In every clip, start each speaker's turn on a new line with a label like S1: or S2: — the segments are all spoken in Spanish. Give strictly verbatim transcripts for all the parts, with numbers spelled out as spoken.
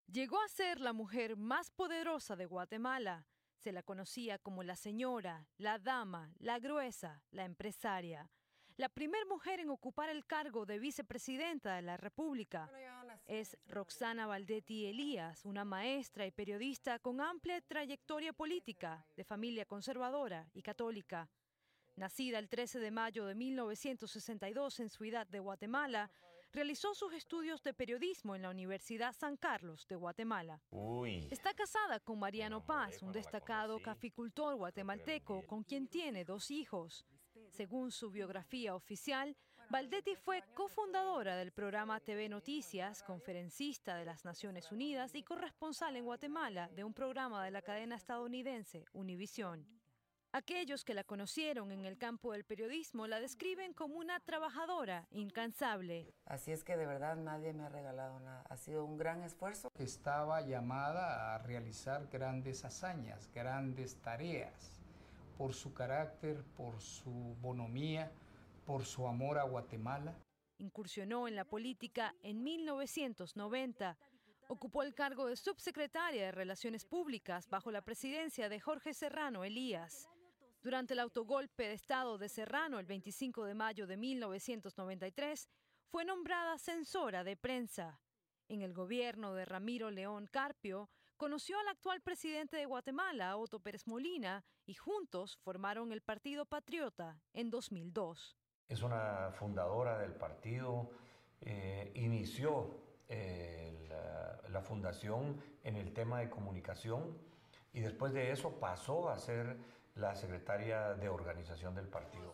S1: Llegó a ser la mujer más poderosa de Guatemala. Se la conocía como la señora, la dama, la gruesa, la empresaria. La primer mujer en ocupar el cargo de vicepresidenta de la República es Roxana Baldetti Elías, una maestra y periodista con amplia trayectoria política, de familia conservadora y católica. Nacida el trece de mayo de mil novecientos sesenta y dos en Ciudad de Guatemala, realizó sus estudios de periodismo en la Universidad San Carlos de Guatemala.
S2: Uy.
S1: Está casada con Mariano Paz, un destacado caficultor guatemalteco con quien tiene dos hijos. Según su biografía oficial, Baldetti fue cofundadora del programa T V Noticias, conferencista de las Naciones Unidas y corresponsal en Guatemala de un programa de la cadena estadounidense Univisión. Aquellos que la conocieron en el campo del periodismo la describen como una trabajadora incansable.
S3: Así es que de verdad nadie me ha regalado nada. Ha sido un gran esfuerzo.
S4: Estaba llamada a realizar grandes hazañas, grandes tareas, por su carácter, por su bonomía, por su amor a Guatemala.
S1: Incursionó en la política en mil novecientos noventa. Ocupó el cargo de subsecretaria de Relaciones Públicas bajo la presidencia de Jorge Serrano Elías. Durante el autogolpe de Estado de Serrano, el veinticinco de mayo de mil novecientos noventa y tres, fue nombrada censora de prensa. En el gobierno de Ramiro León Carpio, conoció al actual presidente de Guatemala, Otto Pérez Molina, y juntos formaron el Partido Patriota en dos mil dos.
S2: Es una fundadora del partido, eh, inició eh, la, la fundación en el tema de comunicación y después de eso pasó a ser la secretaria de organización del partido.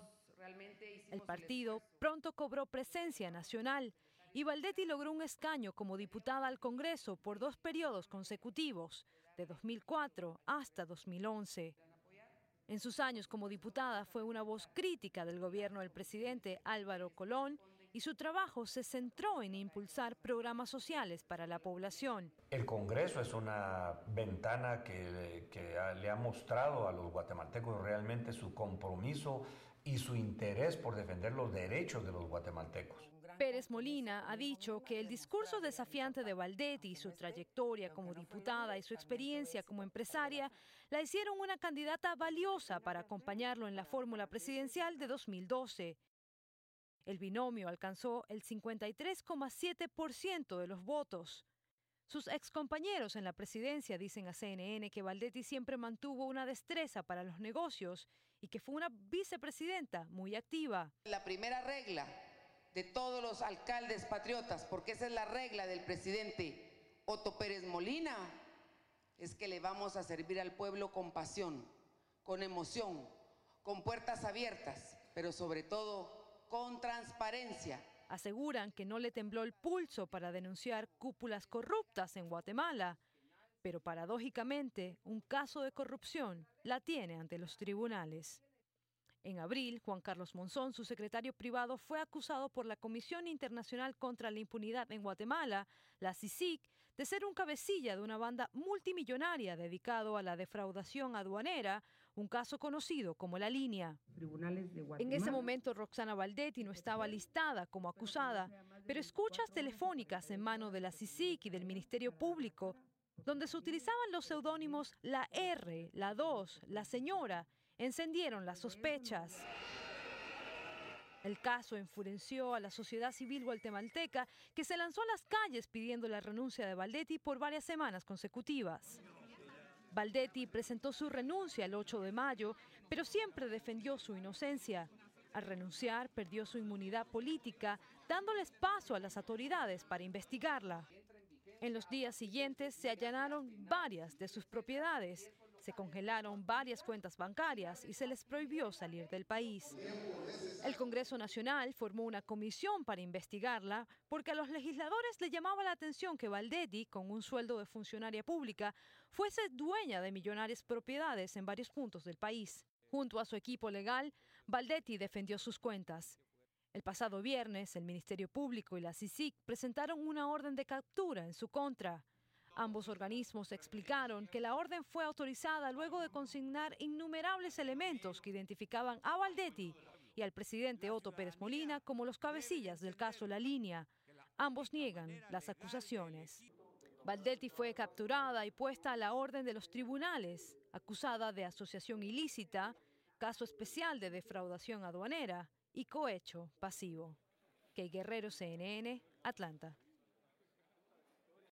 S1: El partido pronto cobró presencia nacional y Baldetti logró un escaño como diputada al Congreso por dos periodos consecutivos, de dos mil cuatro hasta dos mil once. En sus años como diputada fue una voz crítica del gobierno del presidente Álvaro Colón y su trabajo se centró en impulsar programas sociales para la población.
S2: El Congreso es una ventana que, que le ha mostrado a los guatemaltecos realmente su compromiso y su interés por defender los derechos de los guatemaltecos.
S1: Pérez Molina ha dicho que el discurso desafiante de Baldetti, su trayectoria como diputada y su experiencia como empresaria la hicieron una candidata valiosa para acompañarlo en la fórmula presidencial de dos mil doce. El binomio alcanzó el cincuenta y tres coma siete por ciento de los votos. Sus excompañeros en la presidencia dicen a C N N que Baldetti siempre mantuvo una destreza para los negocios y que fue una vicepresidenta muy activa.
S3: La primera regla de todos los alcaldes patriotas, porque esa es la regla del presidente Otto Pérez Molina, es que le vamos a servir al pueblo con pasión, con emoción, con puertas abiertas, pero sobre todo con transparencia.
S1: Aseguran que no le tembló el pulso para denunciar cúpulas corruptas en Guatemala, pero paradójicamente un caso de corrupción la tiene ante los tribunales. En abril, Juan Carlos Monzón, su secretario privado, fue acusado por la Comisión Internacional contra la Impunidad en Guatemala, la C I C I C, de ser un cabecilla de una banda multimillonaria dedicado a la defraudación aduanera, un caso conocido como La Línea. En ese momento, Roxana Baldetti no estaba listada como acusada, pero escuchas telefónicas en mano de la C I C I C y del Ministerio Público, donde se utilizaban los seudónimos La R, La dos, La Señora, encendieron las sospechas. El caso enfureció a la sociedad civil guatemalteca, que se lanzó a las calles pidiendo la renuncia de Baldetti por varias semanas consecutivas. Baldetti presentó su renuncia el ocho de mayo, pero siempre defendió su inocencia. Al renunciar, perdió su inmunidad política, dándoles paso a las autoridades para investigarla. En los días siguientes se allanaron varias de sus propiedades, se congelaron varias cuentas bancarias y se les prohibió salir del país. El Congreso Nacional formó una comisión para investigarla porque a los legisladores les llamaba la atención que Baldetti, con un sueldo de funcionaria pública, fuese dueña de millonarias propiedades en varios puntos del país. Junto a su equipo legal, Baldetti defendió sus cuentas. El pasado viernes, el Ministerio Público y la C I C I C presentaron una orden de captura en su contra. Ambos organismos explicaron que la orden fue autorizada luego de consignar innumerables elementos que identificaban a Baldetti y al presidente Otto Pérez Molina como los cabecillas del caso La Línea. Ambos niegan las acusaciones. Valdetti fue capturada y puesta a la orden de los tribunales, acusada de asociación ilícita, caso especial de defraudación aduanera y cohecho pasivo. Kay Guerrero, C N N, Atlanta.